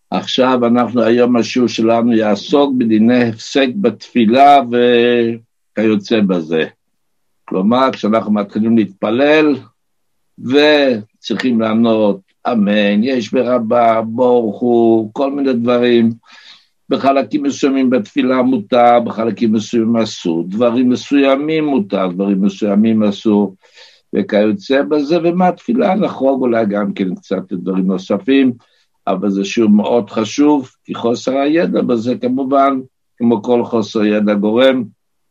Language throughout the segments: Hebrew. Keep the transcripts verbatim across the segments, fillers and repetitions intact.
עכשיו אנחנו, היום השיעור שלנו יעסוק בדיני הפסק בתפילה וכיוצא בזה. כלומר, כשאנחנו מתחילים להתפלל וצריכים לענות אמן, יש ברבה, ברוך הוא, כל מיני דברים. בחלקים מסוימים בתפילה מותר, בחלקים מסוימים אסור, דברים מסוימים מותר, דברים מסוימים אסור, וכיוצא בזה, ומה תפילה נחרוג אולי גם כן קצת דברים נוספים, אבל זה שיעור מאוד חשוב, כי חוסר הידע בזה כמובן, כמו כל חוסר ידע גורם,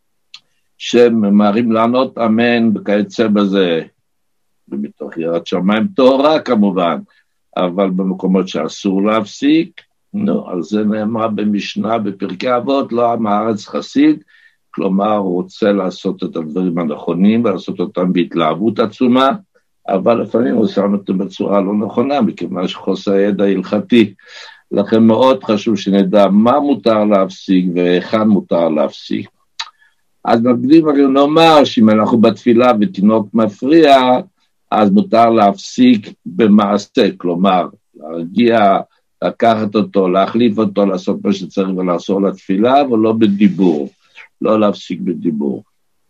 שממהרים לענות אמן וכיוצא בזה, ומתוך יראת שמיים תורה כמובן, אבל במקומות שאסור להפסיק, נו, על זה נאמר במשנה, בפרקי אבות, לא עם הארץ חסיד, כלומר הוא רוצה לעשות את הדברים הנכונים, ולעשות אותם בהתלהבות עצומה, אבל לפעמים הוא שם אותם בצורה לא נכונה, מכיוון שחוסר ידע הלכתי, לכן מאוד חשוב שנדע מה מותר להפסיק, ואיכן מותר להפסיק. אז נקדים נאמר, שאם אנחנו בתפילה ותינוק מפריע, אז מותר להפסיק במעשה, כלומר, להגיע, לקחת אותו, להחליף אותו, לעשות מה שצריך ולעשות לתפילה, ולא בדיבור, לא להפסיק בדיבור.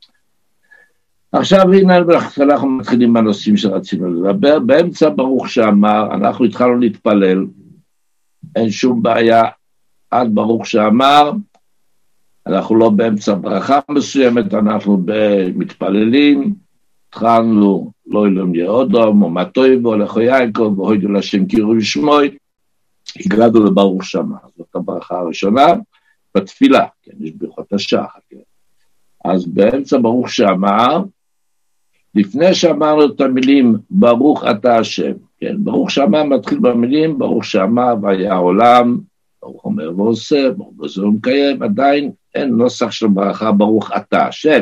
עכשיו הנה אנחנו מתחילים בנושאים שרצינו לדבר, באמצע ברוך שאמר, אנחנו התחלנו להתפלל, אין שום בעיה, עד ברוך שאמר, אנחנו לא באמצע ברכה מסוימת, אנחנו מתפללים, התחלנו לא ילום יהודום, או מה טויבו, לכו יעקב, והוידו לשם קירו ושמוי, הגענו לברוך שאמר, זאת הברכה הראשונה, בתפילה, כן, יש ברכות השחר, כן. אז באמצע ברוך שאמר, לפני שאמרנו את המילים, ברוך אתה השם, כן, ברוך שאמר מתחיל במילים, ברוך שאמר והיה העולם, ברוך אומר ועושה, ברוך וזה ומקיים, עדיין אין נוסח של ברכה, ברוך אתה השם.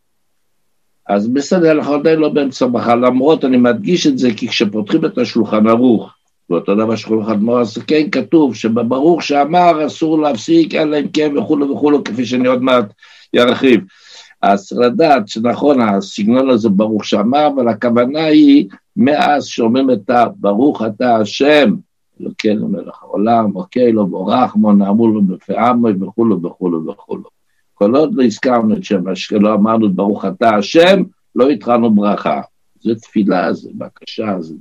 אז בסדר, אנחנו עדיין לא באמצע ברכה, למרות אני מדגיש את זה, כי כשפותחים את השולחן ערוך, ואותו דבר שולחן ערוך, אז כן כתוב, שבברוך שאמר אסור להפסיק, אלא אם כן וכו' וכו', כפי שאני עוד מעט ירחיב. אז לדעת שנכון, הסגנון הזה ברוך שאמר, אבל הכוונה היא, מאז שאומרים את הברוך אתה השם, אלוקינו כן מלך העולם, אוקיי לו בורך, נעמו לו בפעמו, וכו' וכו' וכו'. כל עוד לא הזכרנו את שם, לא אמרנו את ברוך אתה השם, לא התחלנו ברכה. זה תפילה, זה בקשה, זה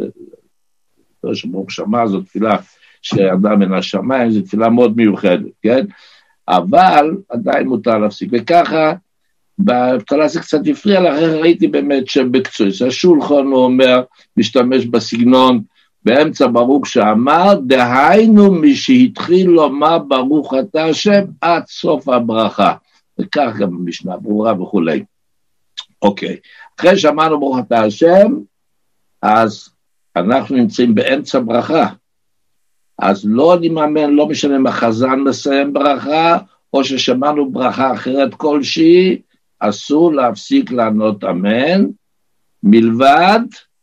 לא שברוך שאמר, זו תפילה שאדם מן השמיים, זו תפילה מאוד מיוחדת, כן? אבל עדיין מותר להפסיק, וככה, בהתחלה זה קצת הפריע, לאחר ראיתי באמת שבקצועי, השולחן הוא אומר, משתמש בסגנון, באמצע ברוך שאמר, דהיינו מי שהתחיל לומר ברוך אתה השם, עד סוף הברכה, וכך גם במשנה ברורה וכולי. אוקיי, אחרי שאמרנו ברוך אתה השם, אז אנחנו נמצאים באמצע ברכה, אז לא נמאמן, לא משנה אם החזן מסיים ברכה, או ששמענו ברכה אחרת כלשהי, אסור להפסיק לענות אמן, מלבד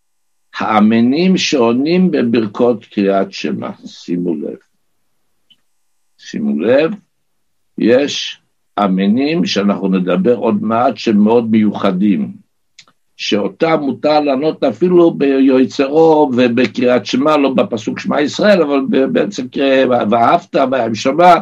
האמנים שעונים בברכות קריאת שמע. שימו לב. שימו לב, יש אמנים שאנחנו נדבר עוד מעט שמאוד מיוחדים, שאותם מותר לענות אפילו ביוצרו ובקריאת שמע, לא בפסוק שמע ישראל, אבל בעצם ואהבת והשמע,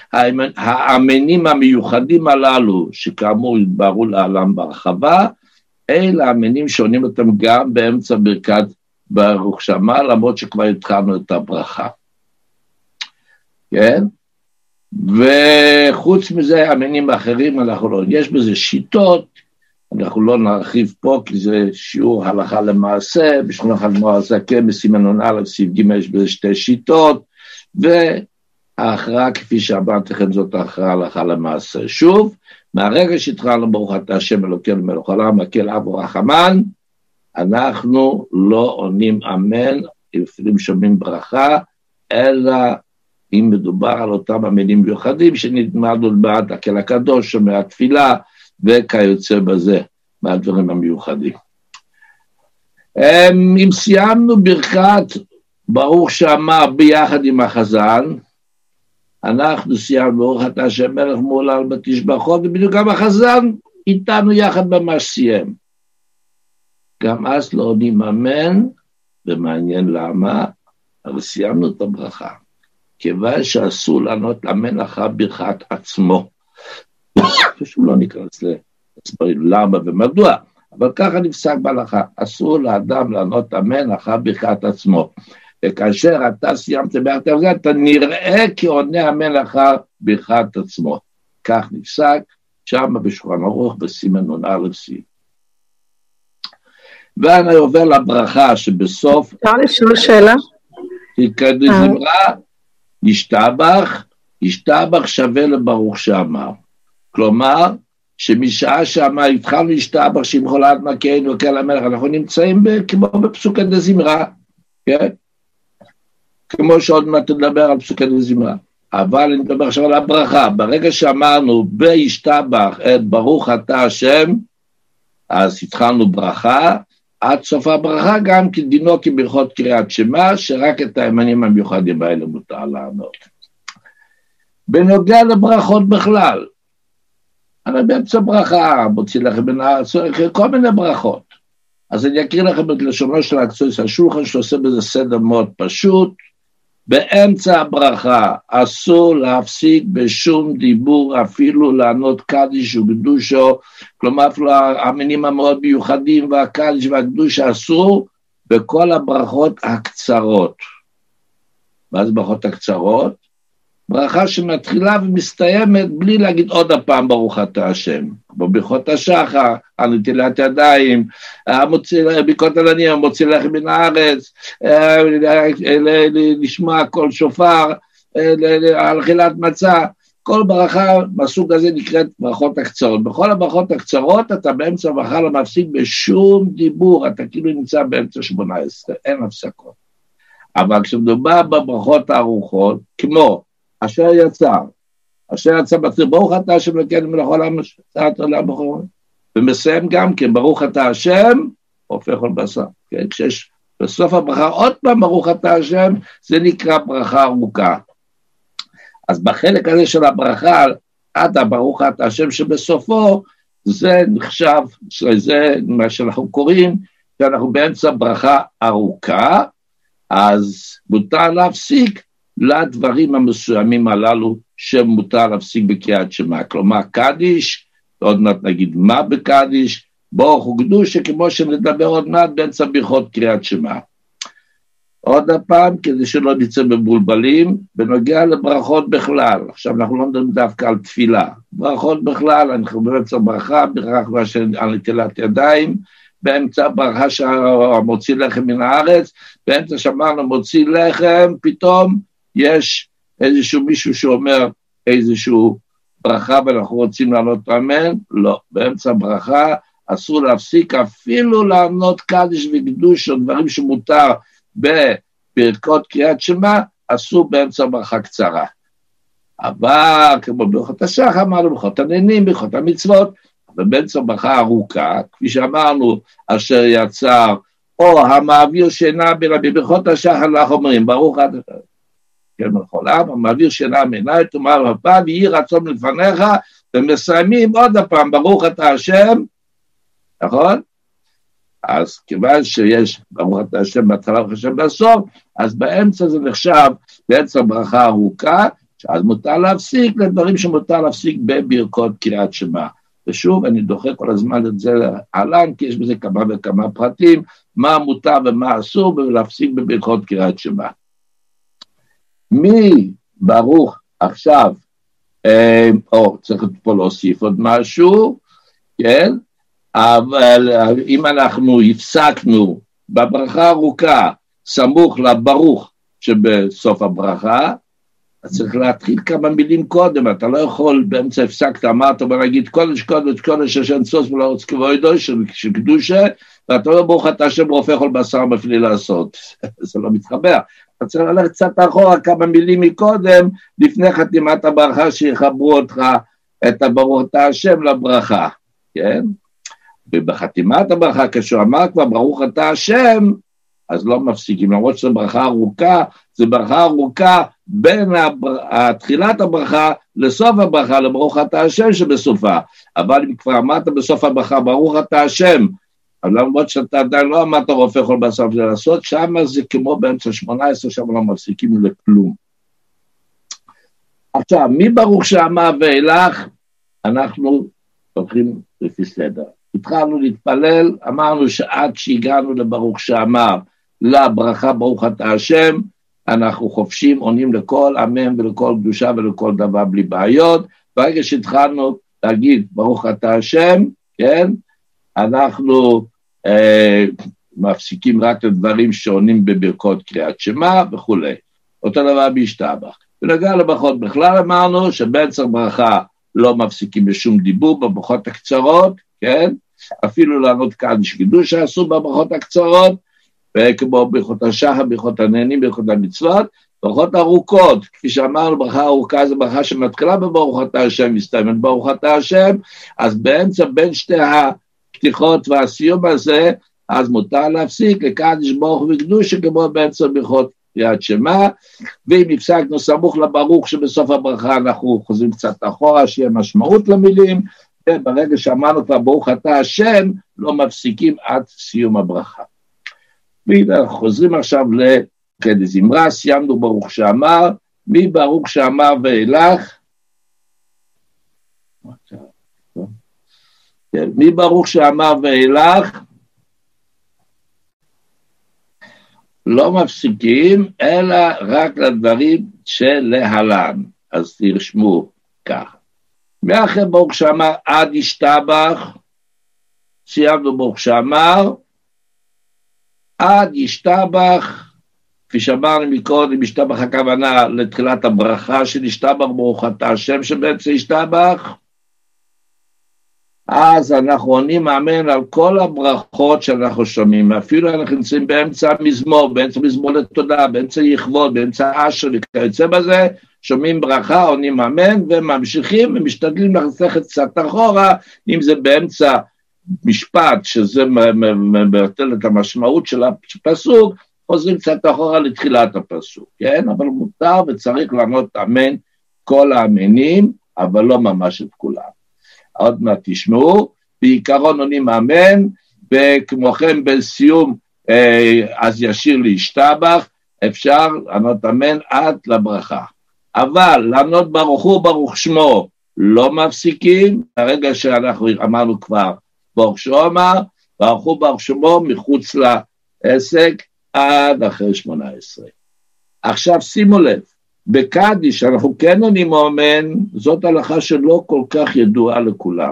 האמנים המיוחדים הללו, שכאמור יתבהרו לעולם בהרחבה, אלה האמנים שעונים אותם גם באמצע ברכת ברוך שאמר, למרות שכבר התחלנו את הברכה. כן? וחוץ מזה, אמנים אחרים, אנחנו לא, יש בזה שיטות, אנחנו לא נרחיב פה, כי זה שיעור הלכה למעשה, בשכונה הלכה למעשה, כן, בסימנון א', סעיף ג' יש בזה שתי שיטות, וההכרעה, כפי שאמרתי לכם, זאת ההכרעה הלכה למעשה. שוב, מהרגע שהתחלנו ברוך אתה השם אלוקינו מלך העולם, מקל אב ורחמן, אנחנו לא עונים אמן, אפילו שומעים ברכה, אלא אם מדובר על אותם אמינים מיוחדים, שנתמדו בעד הקל הקדוש, מהתפילה, וכיוצא בזה, מהדברים המיוחדים. אם סיימנו ברכת ברוך שאמר ביחד עם החזן, אנחנו סיימנו ברוך אתה השם מלך מעולם בתשבחו, ובדיוק גם החזן איתנו יחד במה סיים. גם אז לא עונים אמן, ומעניין למה, אבל סיימנו את הברכה. כיוון שאסור לענות אמן אחר ברכת עצמו. פשוט לא ניכנס להסברים למה ומדוע, אבל ככה נפסק בהלכה, אסור לאדם לענות אמן אחר ברכת עצמו. וכאשר אתה סיימת ברכת הזה, אתה נראה כעונה אמן אחר ברכת עצמו. כך נפסק, שם בשולחן ערוך בסימן נ"א ס'. ואני עובר לברכה שבסוף... אפשר לשאול שאלה? כדזמרה, ישתבח, ישתבח שווה לברוך שאמר. כלומר, שמשעה שאמר, התחלנו ישתבח שמחו לעד מלכנו וכל המלך, אנחנו נמצאים כמו בפסוקי דזמרה, כן? כמו שעוד מעט נדבר על פסוקי דזמרה. אבל אני מדבר עכשיו על הברכה, ברגע שאמרנו בישתבח את ברוך אתה השם, אז התחלנו ברכה, עד סוף הברכה גם כדינו כברכות קריאת שמע, שרק את הימנים המיוחדים האלה מותר לענות. בנוגע לברכות בכלל, אני באמצע ברכה, מוציא לכם בין הארץ, כל מיני ברכות. אז אני אקריא לכם את לשונו של הקצועס השולחן, שעושה בזה סדר מאוד פשוט, באמצע הברכה אסור להפסיק בשום דיבור, אפילו לענות קדיש וקדושו, כלומר אפילו המינים המאוד מיוחדים והקדיש והקדושה אסור, בכל הברכות הקצרות. מה זה ברכות הקצרות? ברכה שמתחילה ומסתיימת בלי להגיד עוד הפעם ברוך אתה השם, בברכות השחר, על נטילת ידיים, ברכות עננים, המוציא לחם מן הארץ, לשמוע קול שופר, על אכילת מצה, כל ברכה מהסוג הזה נקראת ברכות הקצרות. בכל הברכות הקצרות אתה באמצע ברכה לא מפסיק בשום דיבור, אתה כאילו נמצא באמצע שמונה עשרה, אין הפסקות. אבל כשמדובר בברכות הארוכות, כמו אשר יצר, אשר יצר בתחיל, ברוך אתה השם אלוקינו מלך העולם, שעת עולם בכל, ומסיים גם כן, ברוך אתה השם, הופך כל בשר, כן? כשיש בסוף הברכה, עוד פעם ברוך אתה השם, זה נקרא ברכה ארוכה. אז בחלק הזה של הברכה, עד הברוך אתה השם שבסופו, זה נחשב, זה מה שאנחנו קוראים, שאנחנו באמצע ברכה ארוכה, אז מותר להפסיק, לדברים המסוימים הללו שמותר להפסיק בקריאת שמע, כלומר קדיש, עוד מעט נגיד מה בקדיש, ברוך וקדושה, כמו שנדבר עוד מעט באמצע ברכות קריאת שמע. עוד הפעם, כדי שלא נצא מבולבלים, בנוגע לברכות בכלל, עכשיו אנחנו לא מדברים דווקא על תפילה, ברכות בכלל, אנחנו באמצע ברכה, ברכה על נטילת ידיים, באמצע ברכה שהמוציא לחם מן הארץ, באמצע שאמרנו מוציא לחם, פתאום, יש איזשהו מישהו שאומר איזשהו ברכה ואנחנו רוצים לענות אמן, לא, באמצע ברכה אסור להפסיק אפילו לענות קדיש וקדוש או דברים שמותר בברכות קריאת שמע, אסור באמצע ברכה קצרה. אבל כמו ברכות השחר אמרנו, ברכות עננים, ברכות המצוות, ובאמצע ברכה ארוכה, כפי שאמרנו, אשר יצר, או המעביר שינה בברכות השחר, אנחנו אומרים, ברוך אתה, כן, מלכולם, המעביר שינה מעיני, תאמר הפעם, יהי רצון לפניך, ומסיימים עוד הפעם, ברוך אתה השם, נכון? אז כיוון שיש ברוך אתה השם בהתחלה וחשב בסוף, אז באמצע זה נחשב, באמצע ברכה ארוכה, אז מותר להפסיק לדברים שמותר להפסיק בברכות קריאת שמע. ושוב, אני דוחה כל הזמן את זה להלן, כי יש בזה כמה וכמה פרטים, מה מותר ומה אסור, ולהפסיק בברכות קריאת שמע. מי ברוך עכשיו, אה, או צריך פה להוסיף עוד משהו, כן? אבל אם אנחנו הפסקנו בברכה ארוכה, סמוך לברוך שבסוף הברכה, אז צריך להתחיל כמה מילים קודם, אתה לא יכול באמצע הפסקת, אמרת בוא נגיד קודש קודש קודש השם סוס ולארץ כבודו של קדושה, ואתה לא ברוך אתה השם רופא כל בשר מפליא לעשות, זה לא מתחבר, אתה צריך ללכת קצת אחורה כמה מילים מקודם, לפני חתימת הברכה שיחברו אותך את הברוך אתה השם לברכה, כן? ובחתימת הברכה כשהוא אמר כבר ברוך אתה השם, אז לא מפסיקים, למרות שזו ברכה ארוכה, זו ברכה ארוכה בין תחילת הברכה לסוף הברכה, לברוך אתה השם שבסופה, אבל אם כבר אמרת בסוף הברכה, ברוך אתה השם, אבל למרות שאתה עדיין לא אמרת רופא כל בשר לעשות, שם זה כמו באמצע שמונה עשרה, שם לא מפסיקים לכלום. עכשיו, מי ברוך שאמר ואילך, אנחנו הולכים לפי סדר. התחלנו להתפלל, אמרנו שעד שהגענו לברוך שאמר, לברכה ברוך אתה השם, אנחנו חופשים, עונים לכל אמן ולכל קדושה ולכל דבר בלי בעיות, ברגע שהתחלנו להגיד ברוך אתה השם, כן, אנחנו אה, מפסיקים רק לדברים שעונים בברכות קריאת שמע וכו'. אותו דבר בהשתבח. ונגע לברכות בכלל אמרנו שבעצם ברכה לא מפסיקים בשום דיבור בברכות הקצרות, כן? אפילו לענות קדיש קידוש שעשו בברכות הקצרות, וכמו ברכות השחר, ברכות הנהנים, ברכות המצוות, ברכות ארוכות, כפי שאמרנו, ברכה ארוכה זה ברכה שמתחילה בברוך אתה השם, מסתיימת ברוך אתה השם, אז באמצע בין שתי הפתיחות והסיום הזה, אז מותר להפסיק לקדיש ברוך וקדוש, כמו באמצע ברכות קריאת שמע, ואם הפסקנו סמוך לברוך שבסוף הברכה אנחנו חוזרים קצת אחורה, שיהיה משמעות למילים, וברגע שאמרנו כבר ברוך אתה השם, לא מפסיקים עד סיום הברכה. והנה אנחנו חוזרים עכשיו לקדש זמרה, סיימנו ברוך שאמר, מי ברוך שאמר ואילך? מי ברוך שאמר ואילך? לא מפסיקים, אלא רק לדברים שלהלן. אז תרשמו ככה. מאחר ברוך שאמר עד ישתבח, סיימנו ברוך שאמר, עד ישתבח, כפי שאמרנו מקודם, ישתבח הכוונה לתחילת הברכה של ישתבח ברוך אתה השם שבאמצע ישתבח, אז אנחנו עונים אמן על כל הברכות שאנחנו שומעים, אפילו אנחנו נמצאים באמצע המזמור, באמצע מזמור לתודה, באמצע יכבוד, באמצע אשר וכיוצא בזה, שומעים ברכה, עונים אמן וממשיכים ומשתדלים ללכת קצת אחורה, אם זה באמצע משפט שזה מבטל את המשמעות של הפסוק, חוזרים קצת אחורה לתחילת הפסוק, כן? אבל מותר וצריך לענות אמן כל האמנים, אבל לא ממש את כולם. עוד מעט תשמעו, בעיקרון עונים אמן, וכמו כן בסיום אז ישיר להשתבח, אפשר לענות אמן עד לברכה. אבל לענות ברוך הוא ברוך שמו לא מפסיקים, הרגע שאנחנו אמרנו כבר ברוך שאמר, ברוך הוא ברוך שמו מחוץ לעסק עד אחרי שמונה עשרה. עכשיו שימו לב, בקדיש אנחנו כן עונים אמן, זאת הלכה שלא כל כך ידועה לכולם.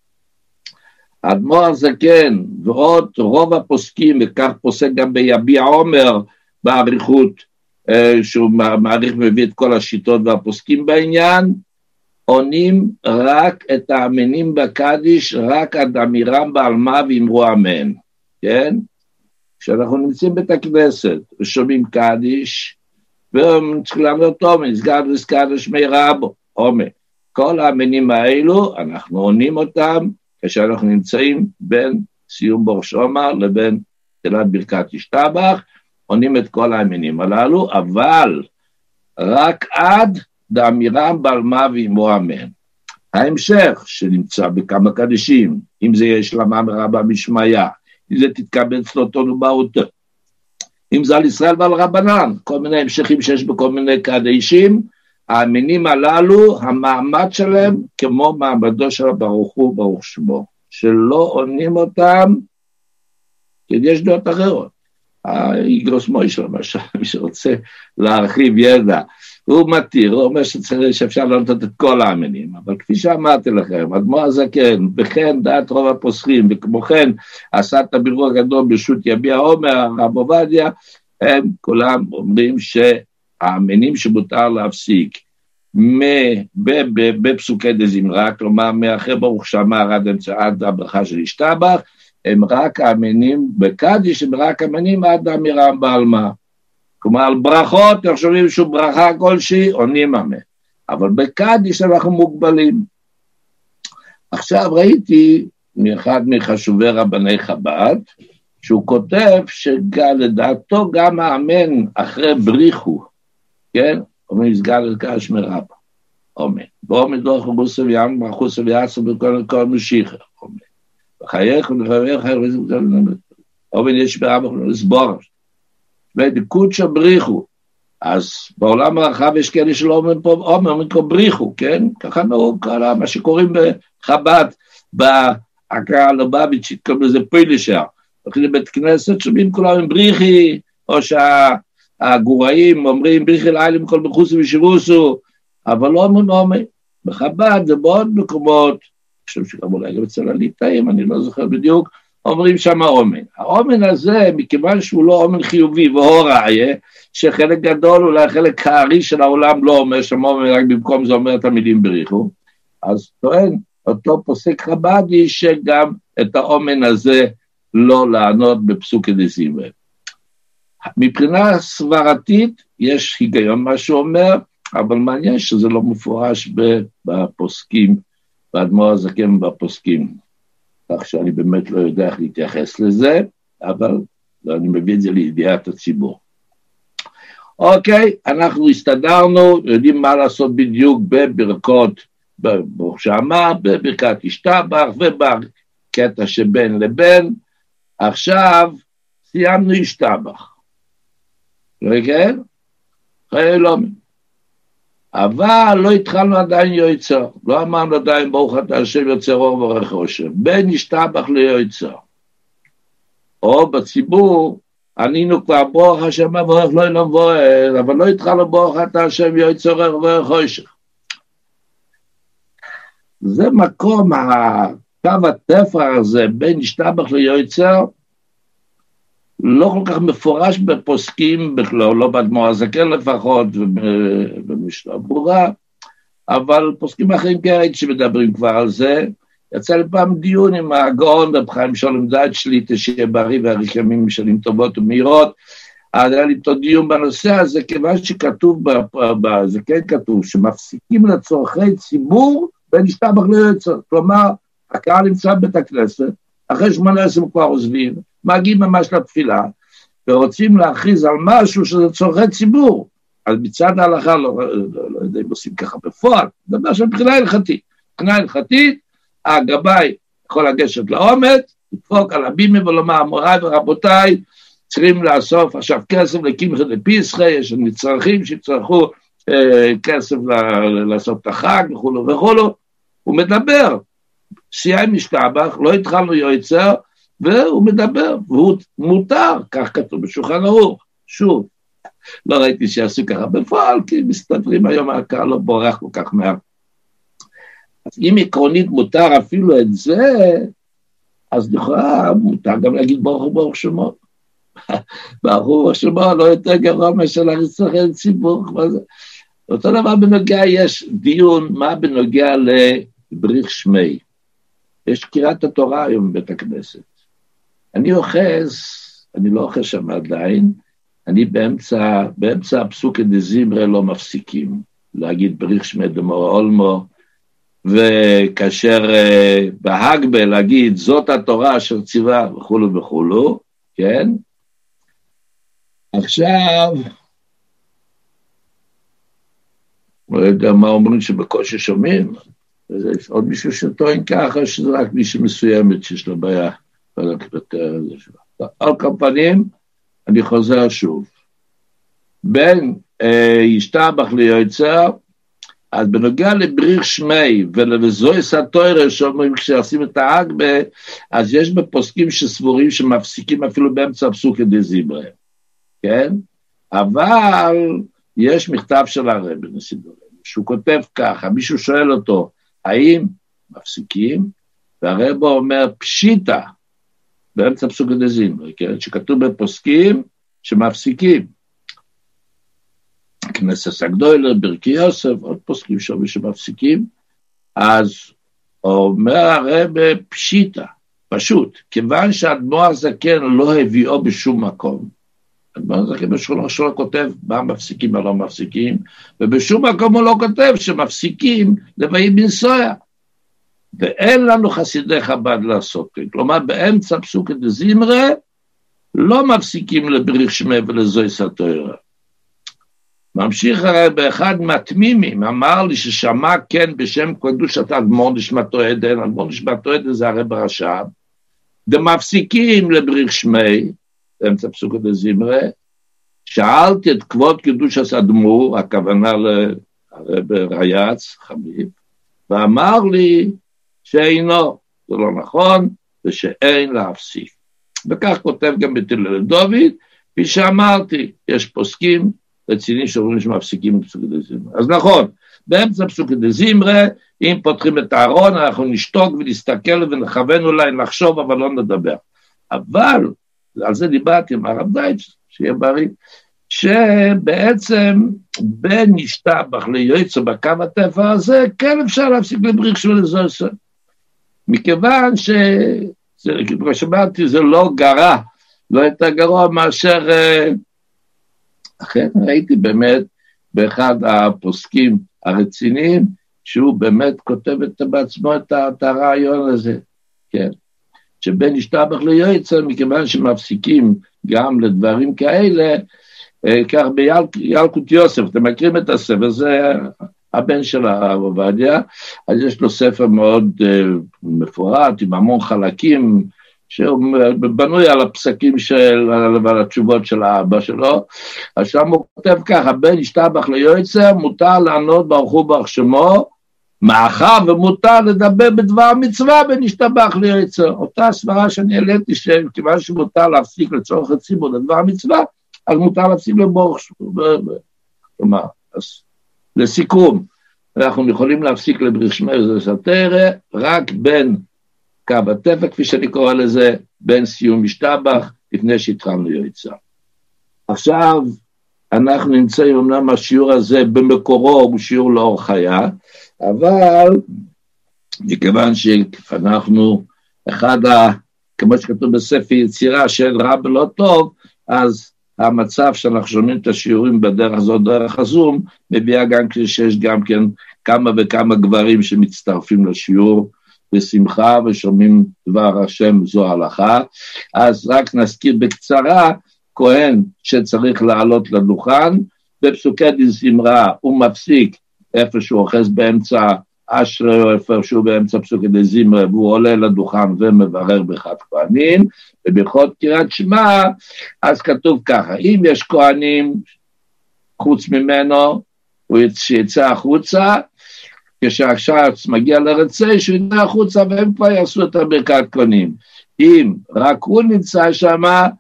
האדמו"ר הזקן ועוד רוב הפוסקים, וכך פוסק גם ביביע עומר בעריכות, שהוא מעריך מביא את כל השיטות והפוסקים בעניין, עונים רק את האמנים בקדיש, רק עד אמירם בעלמא ואמרו אמן, כן? כשאנחנו נמצאים בית הכנסת ושומעים קדיש, וצריכים לעמוד אמן, נסגד וסגד שמי רבו, אמן. כל האמנים האלו, אנחנו עונים אותם, כשאנחנו נמצאים בין סיום ברוך שאמר לבין תחילת ברכת ישתבח, עונים את כל האמנים הללו, אבל רק עד דאמירם בעלמא ואמרו אמן. ההמשך שנמצא בכמה קדישים, אם זה יש למה מרבה משמעיה, אם זה תתקבל צלותון ובאות, אם זה על ישראל ועל רבנן, כל מיני המשכים שיש בכל מיני קדישים, האמנים הללו, המעמד שלהם כמו מעמדו של ברוך הוא ברוך שמו, שלא עונים אותם, כי יש דעות אחרות. האיגרוס מוישה למשל, מי שרוצה להרחיב ידע, הוא מתיר, הוא אומר שאפשר לענות את כל האמנים, אבל כפי שאמרתי לכם, אדמו"ר הזקן, וכן דעת רוב הפוסקים, וכמו כן עשה את הבירור הגדול ברשות יביע עומר, הרב עובדיה, הם כולם אומרים שהאמנים שמותר להפסיק, בפסוקי דזמרה, כלומר מאחר ברוך שאמר עד אמצע עד הברכה של ישתבח, הם רק האמנים בקדיש, הם רק האמנים עד אמירם בעלמא. כלומר, על ברכות, אנחנו שומעים שהוא ברכה כלשהי, עונים אמן. אבל בקדיש אנחנו מוגבלים. עכשיו ראיתי מאחד מחשובי רבני חב"ד, שהוא כותב שלדעתו גם האמן אחרי בריחו, כן? אומרים, סגל אלקה שמי רבא, אמן. ואומר דוח ובוסו וים, מחוסו ויעשו בכל כל משיחה, אמן. וחייך ולחייך, אמן יש ברבא לסבור. ודקות שבריחו, אז בעולם הרחב יש כאלה שלא אומרים פה, אומרים פה בריחו, כן? ככה נהוג כל מה שקוראים בחב"ד, בהקראה הלובביצ'ית, קוראים לזה פוילשר, הולכים לבית כנסת, שומעים כולם עם בריחי, או שהגוראים אומרים בריחי לילים כל בחוסו ושירוסו, אבל לא אומרים אומרים, בחב"ד ובעוד מקומות, אני חושב שגם אולי גם אצל הליטאים, אני לא זוכר בדיוק, אומרים שם אומן. האומן הזה, מכיוון שהוא לא אומן חיובי והוראיה, שחלק גדול, אולי חלק הארי של העולם לא אומר שם אומן, רק במקום זה אומר את המילים בריחו, אז טוען, אותו פוסק חב"די, שגם את האומן הזה לא לענות בפסוקי דזמרה. מבחינה סברתית, יש היגיון מה שהוא אומר, אבל מעניין שזה לא מפורש בפוסקים, באדמו"ר הזקן בפוסקים. כך שאני באמת לא יודע איך להתייחס לזה, אבל אני מביא את זה לידיעת הציבור. אוקיי, אנחנו הסתדרנו, יודעים מה לעשות בדיוק בברכות, ברוך שאמר, בברכת השתבח ובקטע שבין לבין. עכשיו סיימנו השתבח. רגע, חיי לומי. אבל לא התחלנו עדיין יועצר, לא אמרנו עדיין ברוך אתה השם יוצר אור וברך חושך, בין השתבח ליועצר. או בציבור, ענינו כבר ברוך השם וברך לא ילום בוער, אבל לא התחלנו ברוך אתה השם יוצר אור וברך חושך. זה מקום, הקו התפר הזה בין השתבח ליועצר, לא כל כך מפורש בפוסקים בכלל, לא באדמו"ר הזקן לפחות, ובמשנה ברורה, אבל פוסקים אחרים כאלה שמדברים כבר על זה. יצא לי פעם דיון עם הגאון רב חיים שלום זייד שליט"א, שיהיה בריא ואריך ימים שנים טובות ומהירות, אז היה לי אותו דיון בנושא הזה, כיוון שכתוב, זה כן כתוב, שמפסיקים לצורכי ציבור בין השתבח ליועצר, כלומר, הקהל נמצא בבית הכנסת, אחרי שמונה עשרה כבר עוזבים, מגיעים ממש לתפילה, ורוצים להכריז על משהו שזה צורכי ציבור, אז מצד ההלכה, לא, לא, לא, לא יודע אם עושים ככה בפועל, דבר שמבחינה הלכתית, מבחינה הלכתית, הגבאי יכול לגשת לעומד, לדפוק על הבימה ולומר, מוריי ורבותיי, צריכים לאסוף עכשיו כסף לקמחא דפסחא, יש מצרכים שצרכו אה, כסף לאסוף את החג וכולו וכולו, הוא מדבר, סיים משתבח, לא התחלנו יועצר, והוא מדבר, והוא מותר, כך כתוב בשולחן ערוך. שוב, לא ראיתי שיעשו ככה בפועל, כי מסתדרים היום הקהל לא בורח כל כך מהר. אז אם עקרונית מותר אפילו את זה, אז לכאורה מותר גם להגיד ברוך הוא ברוך שמו. ברוך הוא ברוך שמו, לא יותר גרוע מאשר לצורכי ציבור. אותו דבר בנוגע, יש דיון מה בנוגע לבריך שמי. יש קריאת התורה היום בבית הכנסת. אני אוחז, אני לא אוחז שם עדיין, אני באמצע, באמצע הפסוקי דזמרה לא מפסיקים, להגיד בריך שמי דמור אולמו, וכאשר uh, בהגבה להגיד זאת התורה אשר ציווה וכולו וכולו, כן? עכשיו, לא יודע מה אומרים שבקושי שומעים, יש עוד מישהו שטוען ככה, שזה רק מישהו מסוימת שיש לו בעיה, על כל פנים, אני חוזר שוב, בין השתבח ליועצר, אז בנוגע לבריך שמי ולזויס התורה שאומרים כשעושים את ההגבה, אז יש בפוסקים שסבורים שמפסיקים אפילו באמצע הפסוקי דזמרה, כן? אבל יש מכתב של הרבי נסידורים, שהוא כותב ככה, מישהו שואל אותו, האם מפסיקים? והרבי אומר פשיטה, באמצע פסוקי דזמרה, כן? שכתוב בפוסקים שמפסיקים. כנסת הגדולה, ברכי יוסף, עוד פוסקים שומעים שמפסיקים, אז אומר הרבי פשיטה, פשוט, כיוון שהאדמו"ר הזקן לא הביאו בשום מקום, האדמו"ר הזקן בשולחן שלו כותב מה מפסיקים ולא מפסיקים, ובשום מקום הוא לא כותב שמפסיקים לוואי בנסויה, ואין לנו חסידי חב"ד לעשות, כלומר באמצע פסוקי דזמרה, לא מפסיקים לבריך שמי ולזויס התורה. ממשיך הרי באחד מהתמימים, אמר לי ששמע כן בשם קדושת אדמו"ר נשמתו עדן, אדמו"ר נשמתו עדן זה הרי ברש"ב, ומפסיקים לבריך שמי, באמצע פסוקי דזמרה, שאלתי את כבוד קידוש האדמו"ר, הכוונה לרב רייץ, חביב, ואמר לי שאינו, זה לא נכון, ושאין להפסיק. וכך כותב גם בתהילים דוד, כפי שאמרתי, יש פוסקים רציניים שאומרים שמפסיקים את פסוקי דזמרה. אז נכון, באמצע פסוקי דזמרה, אם פותחים את הארון, אנחנו נשתוק ונסתכל ונכוון אולי לחשוב, אבל לא נדבר. אבל, על זה דיברתי עם הרב דייטש, שיהיה בריא, שבעצם בין נשתבח ליועצו בקו התפר הזה, כן אפשר להפסיק לבריך של איזו, מכיוון ש... כמו שאמרתי, זה לא גרע, לא הייתה גרוע מאשר, אחרי ראיתי באמת באחד הפוסקים הרציניים, שהוא באמת כותב את בעצמו את, את הרעיון הזה, כן, שבין ישתבח ליועצה, מכיוון שמפסיקים גם לדברים כאלה, כך בילקוט יוסף, אתם מכירים את הספר, זה הבן של הרב עובדיה, אז יש לו ספר מאוד uh, מפורט, עם המון חלקים, שהוא בנוי על הפסקים של, על התשובות של האבא שלו, אז שם הוא כותב ככה, בין ישתבח ליועצה, מותר לענות ברוך הוא ברך שמו, מאחר ומותר לדבר בדבר מצווה בין ישתבח ליועצה, אותה סברה שאני העליתי, שכיוון שמותר להפסיק לצורך הציבור לדבר מצווה, אז מותר להפסיק לבורך שמו, כלומר, אז לסיכום, אנחנו יכולים להפסיק לבריך שמר וסתרה, רק בין קו התפר, כפי שאני קורא לזה, בין סיום משתבח, לפני שהתחלנו יועצה. עכשיו, אנחנו נמצאים, אמנם השיעור הזה במקורו, הוא שיעור לאור חיה, אבל, מכיוון שאנחנו, אחד ה... כמו שכתוב בספר יצירה של רב לא טוב, אז המצב שאנחנו שומעים את השיעורים בדרך הזאת, דרך הזום, מביאה גם שיש גם כן כמה וכמה גברים שמצטרפים לשיעור בשמחה ושומעים דבר השם זו הלכה. אז רק נזכיר בקצרה, כהן שצריך לעלות לדוכן, בפסוקי דזמרה הוא מפסיק איפה שהוא אוחז באמצע אשרי או איפה שהוא באמצע פסוקי דזמרה, והוא עולה לדוכן ומברר ברכת כהנים, וברכות קריאת שמע, אז כתוב ככה, אם יש כהנים חוץ ממנו, הוא יצא החוצה, כשעכשיו מגיע לרצי, שהוא יצא החוצה, והם כבר יעשו את הברכת כהנים. אם רק הוא נמצא שם,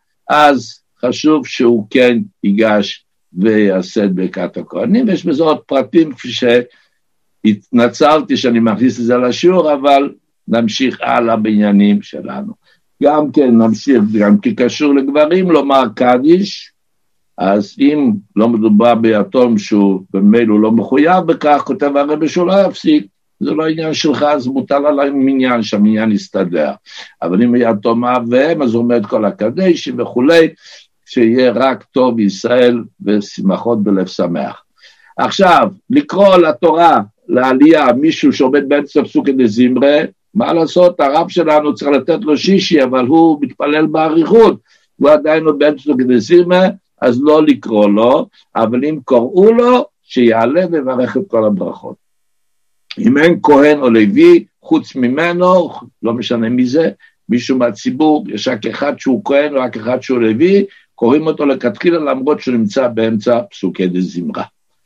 אז חשוב שהוא כן ייגש ויעשה את ברכת הכהנים, ויש בזה עוד פרטים, כפי שהתנצלתי שאני מכניס את זה לשיעור, אבל נמשיך הלאה בעניינים שלנו. גם כן נמשיך, גם כי קשור לגברים, לומר קדיש, אז אם לא מדובר ביתום שהוא במילא הוא לא מחויב בכך, כותב הרבי שהוא לא יפסיק, זה לא עניין שלך, אז מוטל עליהם עניין, שהעניין יסתדר. אבל אם יתום אביהם, אז הוא אומר את כל הקדש וכולי, שיהיה רק טוב בישראל ושמחות בלב שמח. עכשיו, לקרוא לתורה, לעלייה, מישהו שעומד באמצע פסוקי דזמרה, מה לעשות? הרב שלנו צריך לתת לו שישי, אבל הוא מתפלל באריכות, הוא עדיין לא באמצע פסוקי דזמרה, אז לא לקרוא לו, אבל אם קוראו לו, שיעלה ויברך את כל הברכות. אם אין כהן או לוי, חוץ ממנו, לא משנה מי זה, מישהו מהציבור, יש רק אחד שהוא כהן או רק אחד שהוא לוי, קוראים אותו לכתחילה למרות שהוא נמצא באמצע פסוקי דזמרה.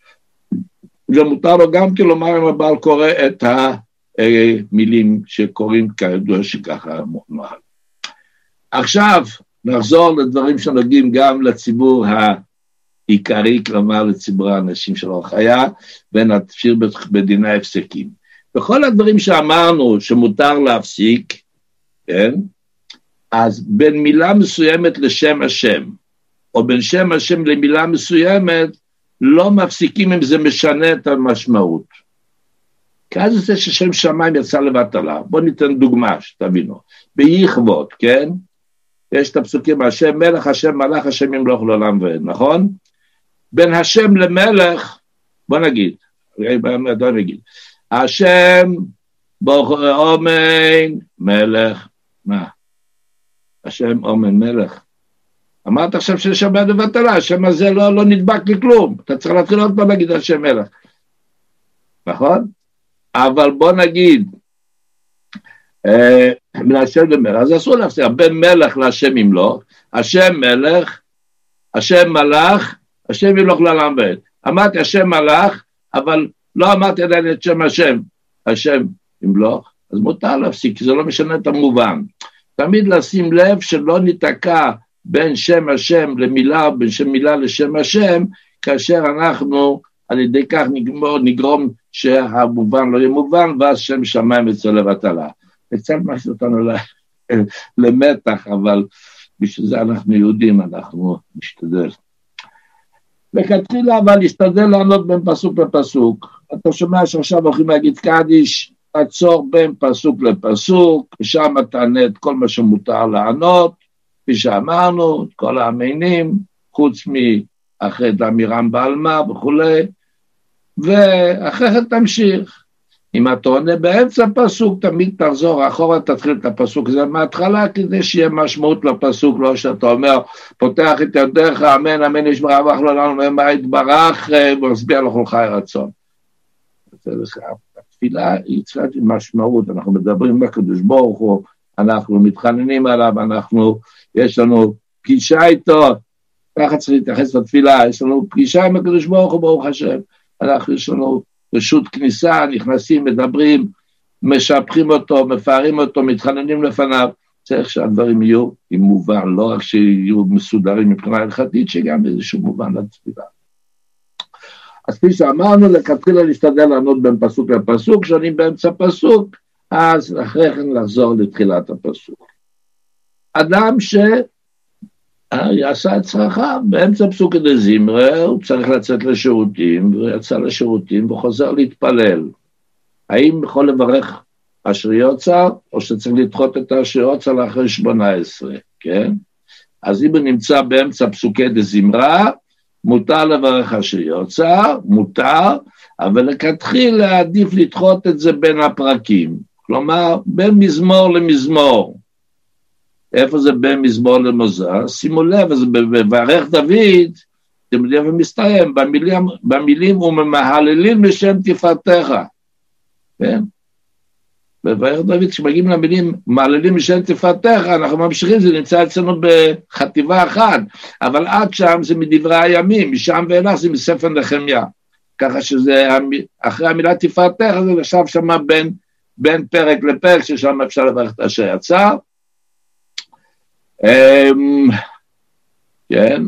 ומותר לו גם כי לומר אם הבעל קורא את המילים שקוראים כידוע שככה נוהל. עכשיו נחזור לדברים שנוגעים גם לציבור העיקרי, כלומר לציבור האנשים של אור חיה, ונתשאיר בדיני הפסקים. בכל הדברים שאמרנו שמותר להפסיק, כן? אז בין מילה מסוימת לשם השם, או בין שם השם למילה מסוימת, לא מפסיקים אם זה משנה את המשמעות. כי אז זה ששם שמיים יצא לבטלה. בואו ניתן דוגמה שתבינו. ביכבוד, כן? יש את הפסוקים, השם מלך, השם מלך, השם ימלוך לעולם ועד, נכון? בין השם למלך, בוא נגיד, בוא נגיד, השם בוחר אומן מלך, מה? השם אומן מלך. אמרת עכשיו ששם לבטלה, השם הזה לא, לא נדבק לכלום, אתה צריך להתחיל עוד פעם להגיד השם מלך, נכון? אבל בוא נגיד, בין השם למלך, אז אסור להפסיק, בין מלך להשם ימלוך, השם מלך, השם מלך, השם ימלוך לעולם ועד. אמרתי השם מלך, אבל לא אמרתי עדיין את שם השם, השם ימלוך, אז מותר להפסיק, כי זה לא משנה את המובן. תמיד לשים לב שלא ניתקע בין שם השם למילה, בין שם מילה לשם השם, כאשר אנחנו על ידי כך נגמור, נגרום שהמובן לא יהיה מובן, ואז שם שמיים אצל לבטלה. זה קצת משהו אותנו למתח, אבל בשביל זה אנחנו יהודים, אנחנו נשתדל. וכתחילה אבל להשתדל לענות בין פסוק לפסוק. אתה שומע שעכשיו הולכים להגיד קדיש, תעצור בין פסוק לפסוק, ושם תענה את כל מה שמותר לענות, כפי שאמרנו, את כל האמינים, חוץ מאחרי דמירם בעלמה וכו', ואחרי כן תמשיך. אם אתה עונה באמצע פסוק, תמיד תחזור אחורה, תתחיל את הפסוק הזה מההתחלה, כדי שיהיה משמעות לפסוק, לא שאתה אומר, פותח את ידיך, אמן, אמן, ישמר אבך לא לנו, ומה יתברך, ורסביע לכו חי רצון. התפילה היא צריכה עם משמעות, אנחנו מדברים בקדוש ברוך הוא, אנחנו מתחננים עליו, אנחנו, יש לנו פגישה איתו, ככה צריך להתייחס לתפילה, יש לנו פגישה עם הקדוש ברוך הוא, ברוך השם, אנחנו יש לנו רשות כניסה, נכנסים, מדברים, משבחים אותו, מפארים אותו, מתחננים לפניו, צריך שהדברים יהיו עם מובן, לא רק שיהיו מסודרים מבחינה הלכתית, שגם איזשהו מובן לתפילה. אז כפי שאמרנו, לכתחילה להשתדל לענות בין פסוק לפסוק, כשאני באמצע פסוק, אז אחרי כן לחזור לתחילת הפסוק. אדם שיעשה את צרכיו, באמצע פסוק כדי זמרה, הוא צריך לצאת לשירותים, והוא יצא לשירותים וחוזר להתפלל. האם יכול לברך אשר יוצא, או שצריך לדחות את אשר יוצא לאחרי שמונה עשרה, כן? אז אם הוא נמצא באמצע פסוקי דזמרה, מותר לברך אשר יוצא, מותר, אבל לכתחילה עדיף לדחות את זה בין הפרקים. כלומר, בין מזמור למזמור. איפה זה בין מזמור למזמור? שימו לב, זה בברך דוד, אתם יודעים ומסתיים, במילים, במילים וממהללים בשם תפארתך. כן? בברך דוד, כשמגיעים למילים מהללים בשם תפארתך, אנחנו ממשיכים, זה נמצא אצלנו בחטיבה אחת, אבל עד שם זה מדברי הימים, משם ואילך זה מספר נחמיה. ככה שזה, אחרי המילה תפארתך, זה נחשב שם בין, בין פרק לפרק, ששם אפשר לברך את אשר יצא. כן,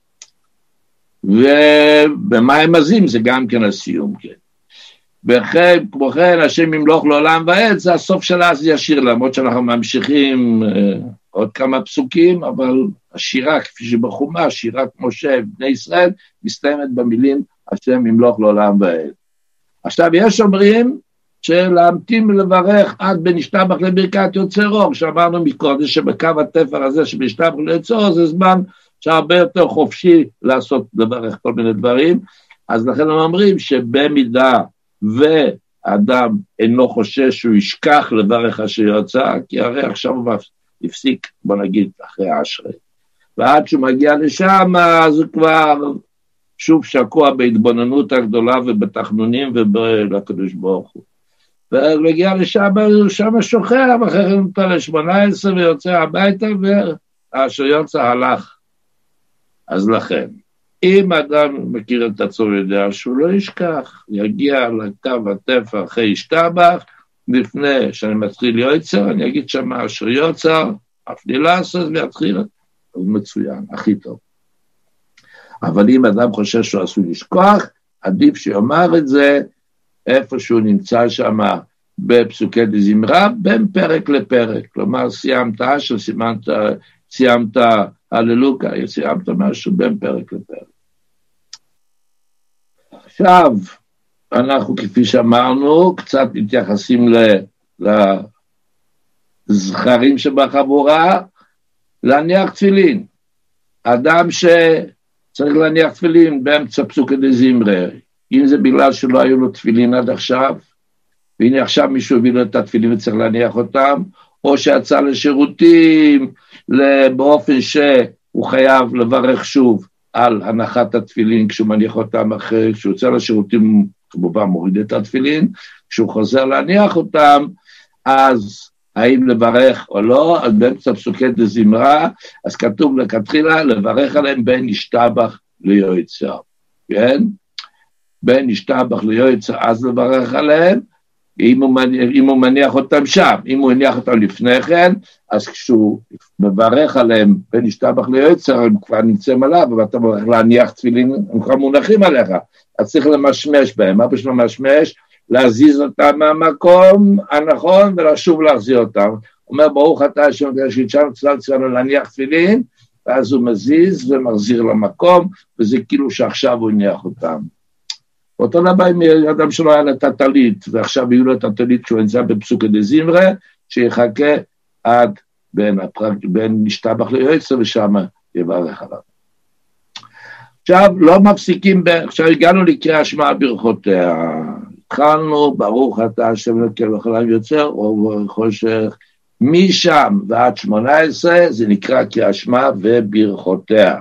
ובמים עזים זה גם כן הסיום, כן. וכן, כמו כן, השם ימלוך לעולם ועד, זה הסוף שלה, זה ישיר, למרות שאנחנו ממשיכים עוד כמה פסוקים, אבל השירה, כפי שבחומה, שירת משה בני ישראל, מסתיימת במילים, השם ימלוך לעולם ועד. עכשיו, יש אומרים, שלהמתין ולברך עד בנשתבח לברכת יוצר אור, שאמרנו מקודם שבקו התפר הזה שבנשתבח ליוצר אור, זה זמן שהרבה יותר חופשי לעשות, לברך כל מיני דברים, אז לכן הם אומרים שבמידה ואדם אינו חושש שהוא ישכח לברך אשר יוצא, כי הרי עכשיו הוא הפסיק, בוא נגיד, אחרי העשרה, ועד שהוא מגיע לשם, אז הוא כבר שוב שקוע בהתבוננות הגדולה ובתחנונים ובקדוש ברוך הוא. ומגיע לשם, שם שוכח, ואחרי כן נותן ל-שמונה עשרה ויוצא הביתה, ואשר יוצא הלך. אז לכן, אם אדם מכיר את עצמו יודע שהוא לא ישכח, יגיע לקו התפר אחרי ישתבח, לפני שאני מתחיל יוצר, אני אגיד שם אשר יוצר, אף לי לעשות ויתחיל, אז מצוין, הכי טוב. אבל אם אדם חושב שהוא עשוי לשכוח, עדיף שיאמר את זה, איפה שהוא נמצא שם בפסוקי דזמרה, בין פרק לפרק, כלומר סיימת אשר, סיימת, סיימת הללוקה, סיימת משהו בין פרק לפרק. עכשיו, אנחנו כפי שאמרנו, קצת מתייחסים לזכרים שבחבורה, להניח תפילין. אדם שצריך להניח תפילין באמצע פסוקי דזמרה, אם זה בגלל שלא היו לו תפילין עד עכשיו, והנה עכשיו מישהו הביא לו את התפילין וצריך להניח אותם, או שיצא לשירותים, באופן שהוא חייב לברך שוב על הנחת התפילין, כשהוא מניח אותם אחרי, כשהוא יוצא לשירותים, כמובן מוריד את התפילין, כשהוא חוזר להניח אותם, אז האם לברך או לא, אז באמצע פסוקי דזמרה, אז כתוב לכתחילה, לברך עליהם בין ישתבח ליועצר, כן? בין ישתבח ליועצר, אז לברך עליהם, אם הוא, אם הוא מניח אותם שם, אם הוא מניח אותם לפני כן, אז כשהוא מברך עליהם בין ישתבח ליועצר, הם כבר נמצאים עליו, ואתה מברך להניח תפילין, הם כבר מונחים עליך, אז צריך למשמש בהם, מה פשוט למשמש? להזיז אותם מהמקום הנכון, ולשוב להחזיר אותם. הוא אומר, ברוך אתה השם שהתשנו צלל צלנו להניח תפילין, ואז הוא מזיז ומחזיר למקום, וזה כאילו שעכשיו הוא הניח אותם. אותו דבר עם אדם שלו היה לה תתלית, ועכשיו יהיו לו את התתלית כשהוא נמצא בפסוקי דזמרה, שיחכה עד בין, הפרק, בין נשתבח ליועצר, ושם יברך עליו. עכשיו, לא מפסיקים, ב... עכשיו הגענו לקריאה שמע ברכותיה, התחלנו, ברוך אתה השם אלוקינו מלך העולם יוצר, אור וחושך, משם ועד שמונה עשרה, זה נקרא קריאה שמע וברכותיה.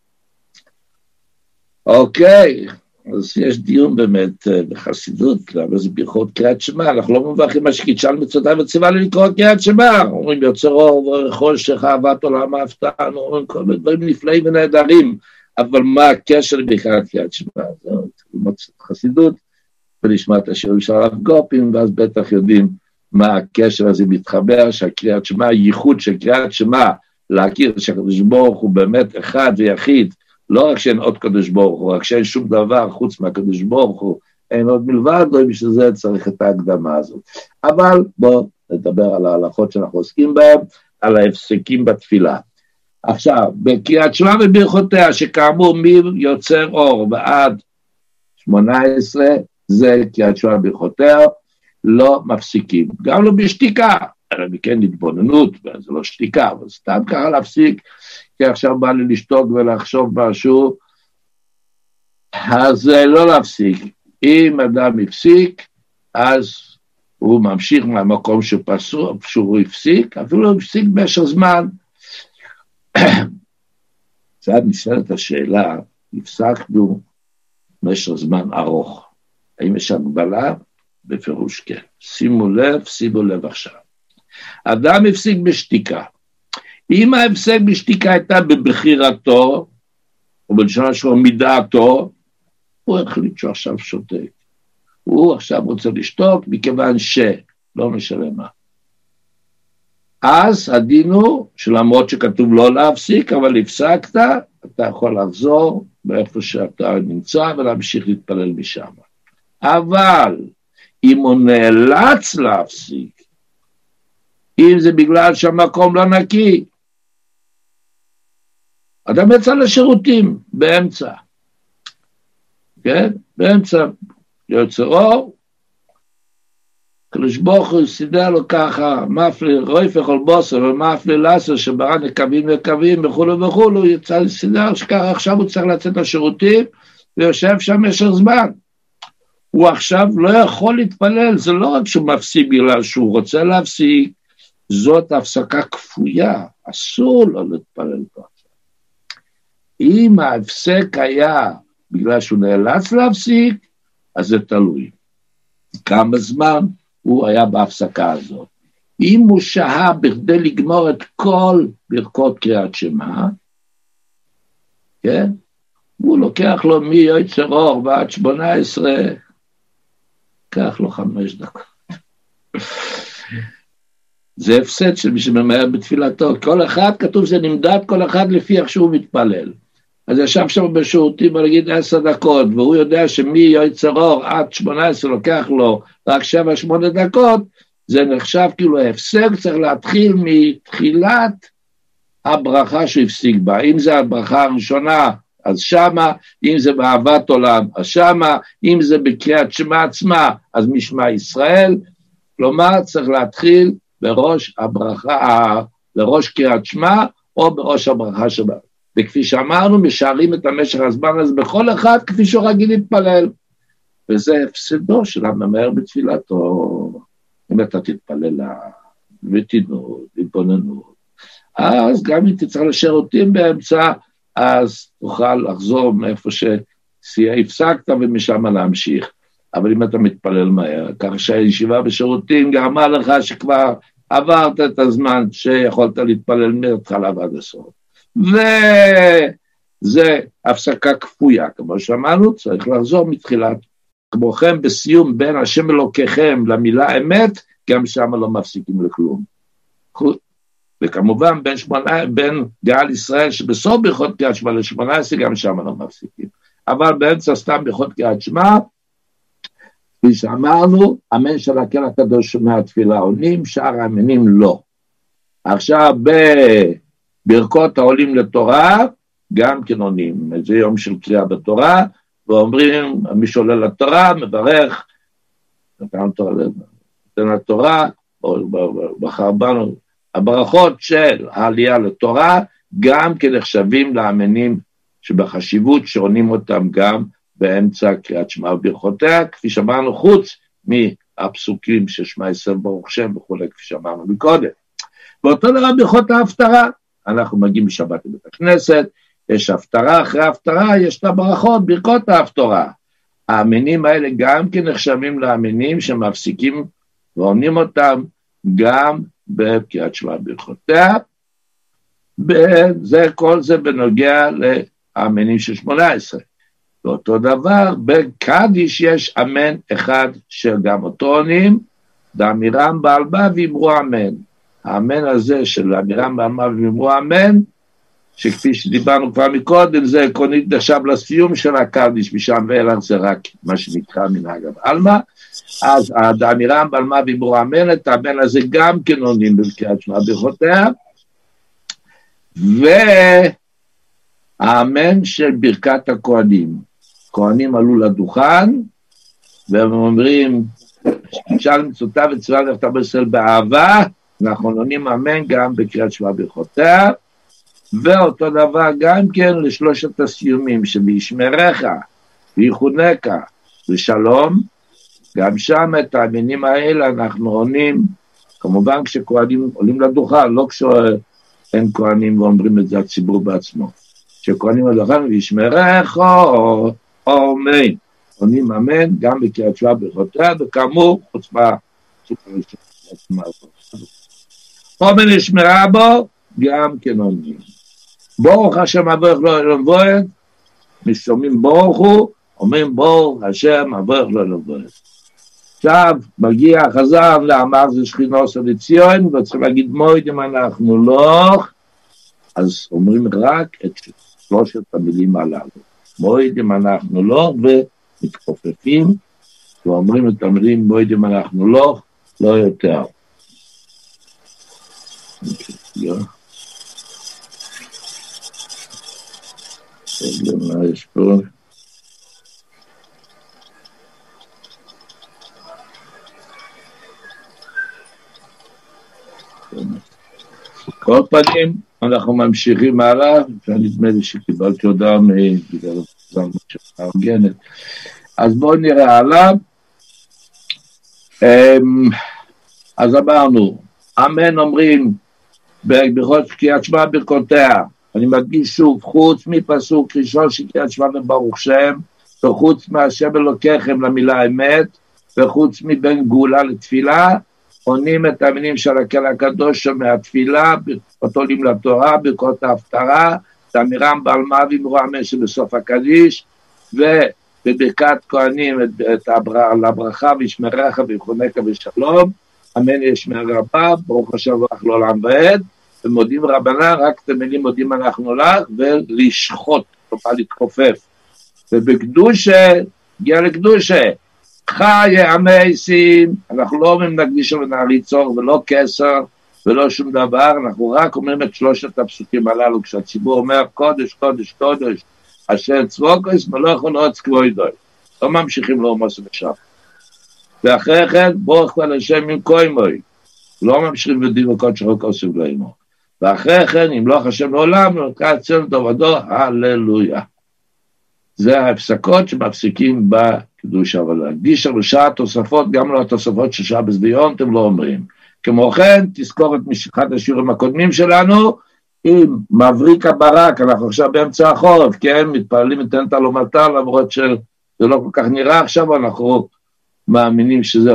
אוקיי, אז יש דיון באמת בחסידות, למה זה ברכות קריאת שמע, אנחנו לא מברכים משקיט של מצוותיו וציווה לי לקרוא קריאת שמע, אומרים יוצר אור וחושך, אהבת עולם אהבתנו, אומרים כל מיני דברים נפלאים ונהדרים, אבל מה הקשר לברכת קריאת שמע? זאת חסידות, ולשמע את השיעורים של הרב גופים, ואז בטח יודעים מה הקשר הזה מתחבר, שהקריאת שמע, הייחוד של קריאת שמע, להכיר שהקדוש ברוך הוא באמת אחד ויחיד, לא רק שאין עוד קדוש ברוך הוא, רק שאין שום דבר חוץ מהקדוש ברוך הוא, אין עוד מלבד, לא בשביל זה צריך את ההקדמה הזאת. אבל בואו נדבר על ההלכות שאנחנו עוסקים בהן, על ההפסקים בתפילה. עכשיו, בקריאת שמע וברכותיה, שכאמור מי יוצר אור ועד שמונה עשרה, זה קריאת שמע וברכותיה, לא מפסיקים, גם לא בשתיקה, אלא מכן התבוננות, זה לא שתיקה, אבל סתם ככה להפסיק, כי עכשיו בא לי לשתוק ולחשוב משהו, אז לא להפסיק. אם אדם הפסיק, אז הוא ממשיך מהמקום שפסו, שהוא הפסיק, אפילו הוא הפסיק במשך זמן. זה נשאלת השאלה, הפסקנו במשך זמן ארוך. האם יש הגבלה? בפירוש כן. שימו לב, שימו לב עכשיו. אדם הפסיק בשתיקה. אם ההפסק בשתיקה הייתה בבחירתו, או בלשון שלו מדעתו, הוא החליט שהוא עכשיו שותק. הוא עכשיו רוצה לשתוק, מכיוון שלא משנה מה. אז הדין הוא, שלמרות שכתוב לא להפסיק, אבל הפסקת, אתה יכול לחזור באיפה שאתה נמצא, ולהמשיך להתפלל משם. אבל אם הוא נאלץ להפסיק, אם זה בגלל שהמקום לא נקי, אדם יצא לשירותים באמצע, כן? באמצע יוצא אור, קדוש ברוך הוא סידר לו ככה, מפלי רויף וכל בוסר, ומפלי לסר שברא נקבים וקבים וכולו וכולו, יצא לסידר שככה עכשיו הוא צריך לצאת לשירותים, ויושב שם משך זמן. הוא עכשיו לא יכול להתפלל, זה לא רק שהוא מפסיק בגלל שהוא רוצה להפסיק, זאת הפסקה כפויה, אסור לו להתפלל פה. אם ההפסק היה בגלל שהוא נאלץ להפסיק, אז זה תלוי. כמה זמן הוא היה בהפסקה הזאת. אם הוא שהה בכדי לגמור את כל ברכות קריאת שמע, כן? הוא לוקח לו מיועצר אור ועד שמונה עשרה, קח לו חמש דקות. זה הפסד של מי שממהר בתפילתו. כל אחד, כתוב זה נמדד כל אחד לפי איך שהוא מתפלל. אז ישב שם בשירותים, בוא נגיד עשר דקות, והוא יודע שמי יועצר אור עד שמונה עשרה לוקח לו רק שבע שמונה דקות, זה נחשב כאילו ההפסק, צריך להתחיל מתחילת הברכה שהפסיק בה. אם זה הברכה הראשונה, אז שמה, אם זה באהבת עולם, אז שמה, אם זה בקריאת שמע עצמה, אז משמע ישראל. כלומר, צריך להתחיל בראש הברכה, בראש קריאת שמע, או בראש הברכה שבה. וכפי שאמרנו, משארים את המשך הזמן הזה בכל אחד, כפי שהוא רגיל להתפלל. וזה הפסדו של הממהר בתפילתו. אם אתה תתפלל ותינות, להתבוננות, אז גם אם תצטרך לשירותים באמצע, אז תוכל לחזור מאיפה שהפסקת ומשם להמשיך. אבל אם אתה מתפלל מהר, כך שהישיבה בשירותים גרמה לך שכבר עברת את הזמן שיכולת להתפלל מההתחלה ועד הסוף. וזה הפסקה כפויה, כמו שאמרנו, צריך לחזור מתחילת. כמו כן, בסיום בין השם אלוקיכם למילה אמת, גם שם לא מפסיקים לכלום. וכמובן, בין, שמונה, בין גאל ישראל, שבסוף ברכות קריאת שמע ל-שמונה עשרה, גם שם לא מפסיקים. אבל באמצע סתם ברכות קריאת שמע, כפי שאמרנו, אמן של הקהל הקדוש מהתפילה עונים, שאר האמינים לא. עכשיו, בברכות העולים לתורה, גם כן עונים. זה יום של קריאה בתורה, ואומרים, מי שעולה לתורה, מברך, נתן לתורה, או בחר בנו, הברכות של העלייה לתורה, גם כנחשבים לאמנים שבחשיבות שעונים אותם גם באמצע קריאת שמע וברכותיה, כפי שאמרנו, חוץ מהפסוקים ששמע ישראל ברוך שם וכו', כפי שאמרנו מקודם. ואותו דבר ברכות ההפטרה, אנחנו מגיעים בשבת לבית הכנסת, יש הפטרה, אחרי ההפטרה יש את הברכות, ברכות ההפטרה. האמנים האלה גם כן נחשבים לאמנים שמפסיקים ועונים אותם גם בקריאת שמע וברכותיה, וזה, כל זה בנוגע לאמנים של שמונה עשרה. ואותו דבר, בקדיש יש אמן אחד שגם אותו עונים, דאמירם בעל מה ואמרו אמן. האמן הזה של אמירם בעל מה ואמרו אמן, שכפי שדיברנו כבר מקודם, זה עקרונית נחשב לסיום של הקדיש, משם ואילך זה רק מה שנקרא מנהג בעלמא, אז דאמירם בעל מה ואמרו אמן, את האמן הזה גם כן עונים בקריאת שמע וברכותיה, והאמן של ברכת הכהנים. כהנים עלו לדוכן, והם אומרים, שאל מצוותיו וצווה ללכת בישראל באהבה, אנחנו עונים אמן גם בקריאת שמע וברכותיה, ואותו דבר גם כן לשלושת הסיומים, שבישמרך, ויחונך, ושלום, גם שם את האמינים האלה אנחנו עונים, כמובן כשכהנים עולים לדוכן, לא כשאין כהנים ואומרים את זה הציבור בעצמו, כשכהנים לדוכן וישמרך, או אמן, עונים אמן, גם בקריאת שמע וברכותיה, וכאמור, חוץ מה, אמן ישמרה בו, גם כן עונים. ברוך השם אברך לא אלוהים ועד, משומעים ברוך הוא, אומרים ברוך השם אברך לא אלוהים ועד. עכשיו מגיע חזר לאמר זה שכינוס לציון, וצריכים להגיד מועד אם אנחנו לא, אז אומרים רק את שלושת המילים הללו. מועד אם אנחנו לא, ומתכופפים, ואומרים את המילים מועד אם אנחנו לא, לא יותר. מה יש פה? כל פנים, אנחנו ממשיכים הלאה, ונדמה לי שקיבלתי הודעה בגלל המארגנת. אז בואו נראה הלאה. אז אמרנו, אמן אומרים, ברכות קריאת שמע וברכותיה, אני מדגיש שוב, חוץ מפסוק ראשון של קריאת שמע וברוך שם, וחוץ מהשם אלוקיכם למילה אמת, וחוץ מבין גאולה לתפילה, עונים את המינים של הקהל הקדוש מהתפילה, עולים לתורה, ברכות ההפטרה, דאמירם בעל מה ואמרו אמן שבסוף הקדיש, ובברכת כהנים את, את הבר, לברכה וישמרך ויחונך ושלום, אמן ישמר רבה, ברוך השם וברך לעולם ועד, ומודים רבנה, רק את המילים מודים אנחנו לך, ולשחוט, כלומר להתכופף. ובקדושה, הגיע לקדושה, חיי המייסים, אנחנו לא אומרים נקדיש ונעריצור, ולא כסר, ולא שום דבר, אנחנו רק אומרים את שלושת הפסוקים הללו, כשהציבור אומר קודש, קודש, קודש, אשר צבוקוס, מלוך ונועץ כבודו. לא ממשיכים לעמוס ושם. ואחרי כן, ברוך כל השם עם קוימוי, לא ממשיכים בדין וקודש רוקוס ובלעימו. ואחרי כן, אם לא השם לעולם, נקרא אצל דובדו, הללויה. זה ההפסקות שמפסיקים בקדושה, אבל להקדיש בשעה תוספות, גם לא התוספות של שעה בזדיון, אתם לא אומרים. כמו כן, תזכור את אחד השיעורים הקודמים שלנו, עם מבריק הברק, אנחנו עכשיו באמצע החורף, כן, מתפעלים את תנתא לא מטר, למרות שזה לא כל כך נראה עכשיו, אנחנו מאמינים שזה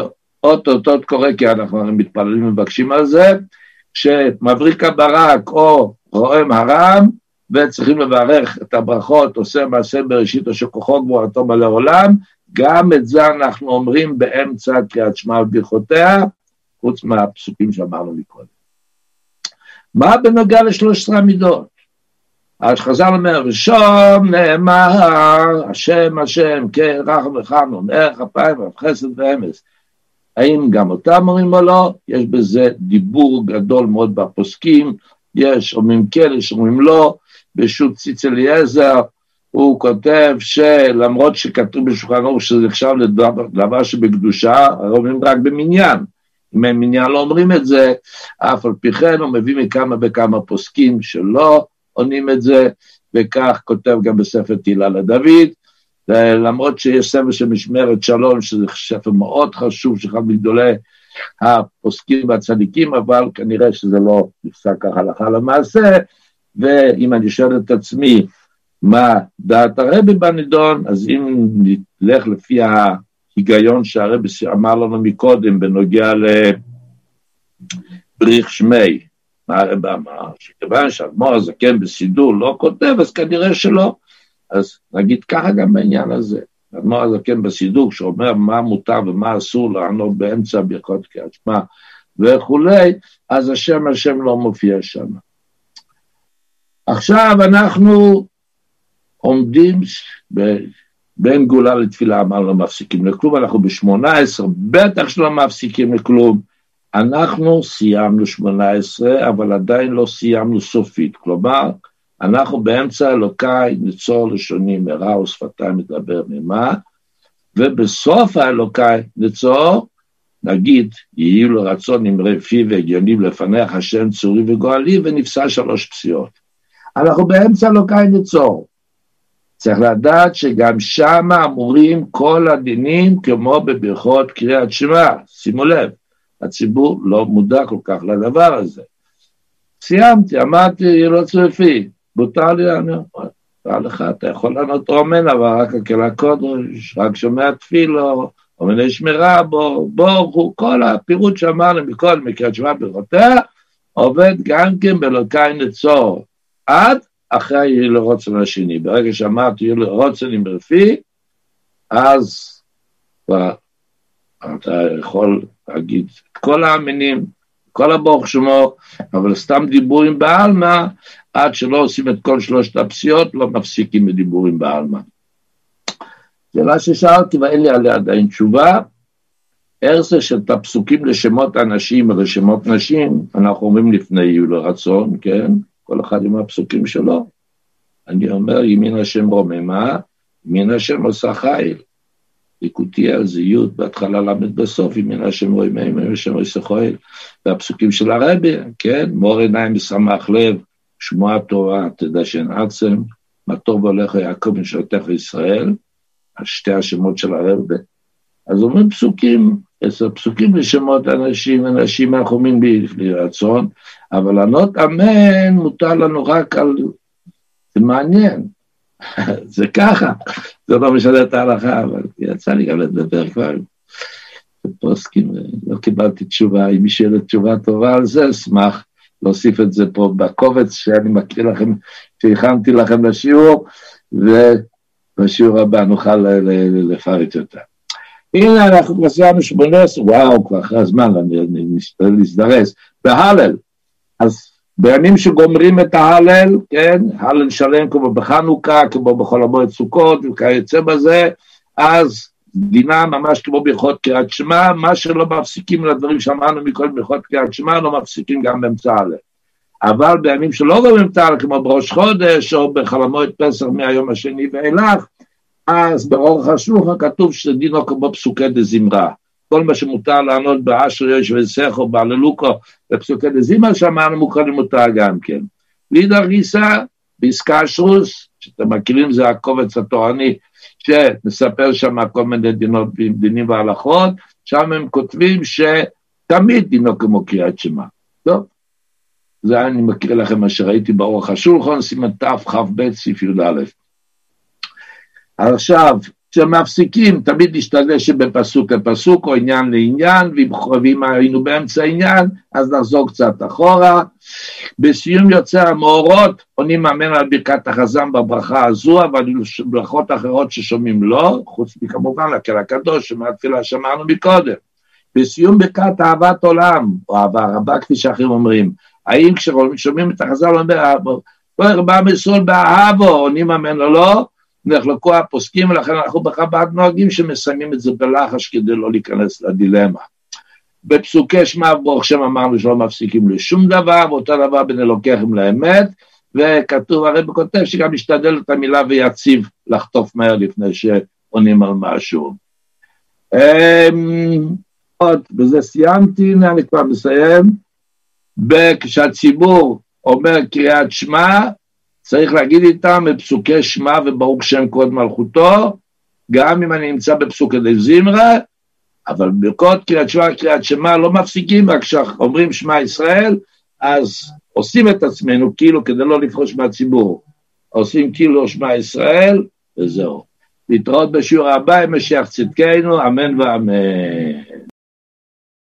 עוד עוד קורא, כי אנחנו מתפללים ומבקשים על זה, שמבריק הברק או רועם הרם, וצריכים לברך את הברכות, עושה מעשה בראשית, או שכוחו גבורתו מלא עולם, גם את זה אנחנו אומרים באמצע קריאת שמע וברכותיה, חוץ מהפסוקים שאמרנו מקודם. מה בנוגע לשלוש עשרה המידות? אז חז"ל אומר, ושום נאמר, השם השם, כן, רחם וחנון, ערך אפיים, חסד ואמס. האם גם אותם אומרים או לא? יש בזה דיבור גדול מאוד בפוסקים, יש אומרים כן, יש אומרים לא, בשו"ת ציץ אליעזר, הוא כותב שלמרות שכתוב בשולחן ערוך שזה נחשב לדבר שבקדושה, אומרים רק במניין, אם הם מניין לא אומרים את זה, אף על פי כן הוא מביא מכמה וכמה פוסקים שלא עונים את זה, וכך כותב גם בספר תהילה לדוד, למרות שיש ספר של משמרת שלום, שזה ספר מאוד חשוב, שאחד מגדולי הפוסקים והצדיקים, אבל כנראה שזה לא נפסק ככה הלכה למעשה, ואם אני שואל את עצמי, מה דעת הרבי בנידון, אז אם נלך לפי ההיגיון שהרבי אמר לנו מקודם, בנוגע לבריך שמי, מה הרבי אמר, שכיוון שהאדמו"ר הזקן בסידור לא כותב, אז כנראה שלא, אז נגיד ככה גם בעניין הזה, האדמו"ר הזקן בסידור, שאומר מה מותר ומה אסור לענות באמצע ברכות קריאת שמע וכולי, אז השם השם לא מופיע שם. עכשיו אנחנו עומדים בין גאולה לתפילה, אמרנו לא מפסיקים לכלום, אנחנו ב-שמונה עשרה, בטח שלא מפסיקים לכלום, אנחנו סיימנו שמונה עשרה, אבל עדיין לא סיימנו סופית, כלומר, אנחנו באמצע אלוקי נצור לשוני מרע ושפתיים מדבר ממה, ובסוף האלוקי נצור, נגיד, יהיו לו רצון נמרי פי והגיונים לפניך השם צורי וגואלי, ונפסע שלוש פסיעות. אנחנו באמצע אלוקי נצור. צריך לדעת שגם שם אמורים כל הדינים כמו בברכות קריאת שמע. שימו לב, הציבור לא מודע כל כך לדבר הזה. סיימתי, אמרתי, יהיה לו צרפי, בוטר לי, אני אומר לך, אתה יכול לענות אומן, אבל רק הקהילה קודש, רק שומע תפילו, אומני שמירה, בו, בו, כל הפירוט שאמרנו מכל מקריאת שמע ברכותיה, עובד גם כן באלוקי נצור, עד אחרי יהיה לו רוצן השני. ברגע שאמרתי יהיה לו רוצן עם רפי, אז אתה יכול להגיד את כל האמינים, כל הברוך שמו, אבל סתם דיבורים בעלמא, עד שלא עושים את כל שלושת הפסיעות, לא מפסיקים בדיבורים בעלמא. שאלה ששאלתי, ואין לי עליה עדיין תשובה, איך זה שאת הפסוקים לשמות אנשים ולשמות נשים, אנחנו אומרים לפני יהיו לרצון, כן? כל אחד עם הפסוקים שלו. אני אומר, ימין השם רוממה, ימין השם עושה חיל. ליקוטי על זה י' בהתחלה למד בסוף, ימין השם רוממה, ימין השם עושה חיל. והפסוקים של הרבי, כן? מור עיניים משמח לב, שמוע תורה, תדע שאין עצם, מה טוב הולך יעקב משלתך ישראל, שתי השמות של הרבי. אז אומרים פסוקים, עשר פסוקים לשמות אנשים, אנשים החומים בלי רצון, אבל לענות אמן מותר לנו רק על, זה מעניין, זה ככה, זה לא משנה את ההלכה, אבל יצא לי גם לדבר כבר, בפוסקים, לא קיבלתי תשובה, אם מישהו יהיה תשובה טובה על זה, אשמח להוסיף את זה פה בקובץ, שאני מקריא לכם, שהכנתי לכם לשיעור, ובשיעור הבא נוכל לפרט יותר. הנה אנחנו כבר סיימנו שמונה עשרה, וואו, כבר אחרי הזמן, אני משתדל להזדרז, בהלל, אז בימים שגומרים את ההלל, כן, הלל שלם כמו בחנוכה, כמו בכל המועד סוכות, וכיוצא בזה, אז דינה ממש כמו ברכות קריאת שמע, מה שלא מפסיקים לדברים שאמרנו מכל ברכות קריאת שמע, לא מפסיקים גם באמצע ההלל. אבל בימים שלא גומרים את ההלל, כמו בראש חודש, או בחול המועד פסח מהיום השני ואילך, אז באורך השולחן כתוב שזה דינו כמו פסוקי דזמרה. כל מה שמותר לענות באשר יש וסכו, בהללוקו, בפסוקי דזמרה, שאמרנו מוכנים מותר גם כן. לידר גיסה, בעסקה שרוס, שאתם מכירים, זה הקובץ התורני, שנספר שם כל מיני דינות, דינים והלכות, שם הם כותבים שתמיד דינו כמו קריאת שמע. טוב, זה אני מכיר לכם מה שראיתי באורך השולחן, סימן תף חף בית סעיף י' א'. עכשיו, כשמפסיקים, תמיד נשתדל שבפסוק לפסוק, או עניין לעניין, ואם היינו באמצע עניין, אז נחזור קצת אחורה. בסיום יוצא המאורות, עונים אמן על ברכת החזן בברכה הזו, אבל ברכות אחרות ששומעים לא, חוץ מכמובן לקהל הקדוש, שמהתפילה שאמרנו מקודם. בסיום ברכת אהבת עולם, או אהבה רבה כפי שאחרים אומרים, האם כששומעים את החזן, לא הרבה מסול באהבו, עונים אמן או לא, נחלקו הפוסקים, ולכן אנחנו בחב"ד נוהגים שמסיימים את זה בלחש כדי לא להיכנס לדילמה. בפסוקי שמע ברוך שם אמרנו שלא מפסיקים לשום דבר, ואותו דבר בין אלוקיכם לאמת, וכתוב הרי בכותב שגם משתדל את המילה ויציב לחטוף מהר לפני שעונים על משהו. עוד, בזה סיימתי, אני כבר מסיים. כשהציבור אומר קריאת שמע, צריך להגיד איתם בפסוקי שמע וברוך שם כבוד מלכותו, גם אם אני נמצא בפסוקי דזמרה, אבל ברכות קריאת שמע, קריאת שמע לא מפסיקים, רק כשאומרים שמע ישראל, אז עושים את עצמנו כאילו כדי לא לפרוש מהציבור, עושים כאילו שמע ישראל, וזהו. להתראות בשיעור הבא, עם משיח צדקנו, אמן ואמן.